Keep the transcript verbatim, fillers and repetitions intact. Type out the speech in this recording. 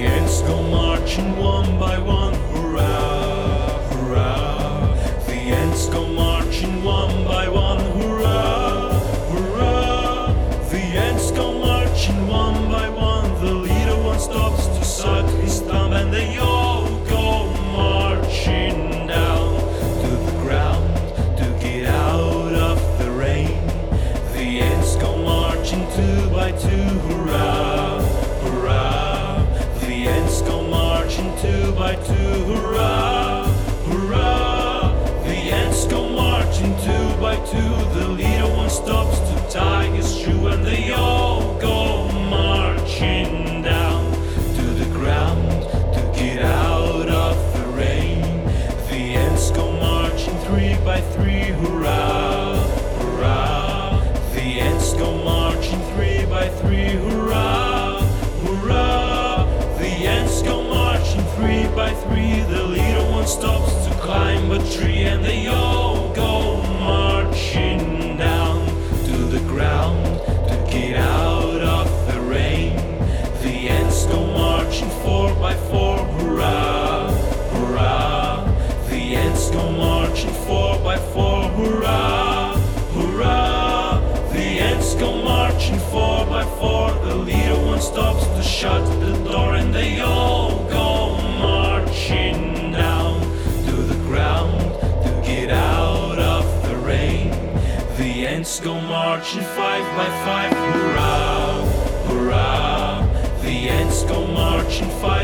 ants go marching one by one, hurrah, hurrah. The ants go marching one by one, hurrah, hurrah. The ants go marching one by one. The leader one stops to suck his thumb, and they all go marching down to the ground to get out of the rain. The ants go marching two by two, hurrah, hurrah. The ants go marching two by two, hurrah, hurrah. The ants go marching two by two. The leader one stops to tie his shoe, and they all go marching down to the ground to get out of the rain. The ants go marching three by three, hurrah, hurrah. The ants go marching three by three, hurrah, hurrah. The ants go marching three by three. The leader one stops to climb a tree, and they all go marching down to the ground to get out of the rain. The ants go marching four by four, hurrah, hurrah. The ants go marching four by four, hurrah, hurrah. The ants go marching four by four. The leader one stops to shut the door, and they all go marching down to the ground to get out of the rain. The ants go marching five by five, hurrah, hurrah. The ants go marching five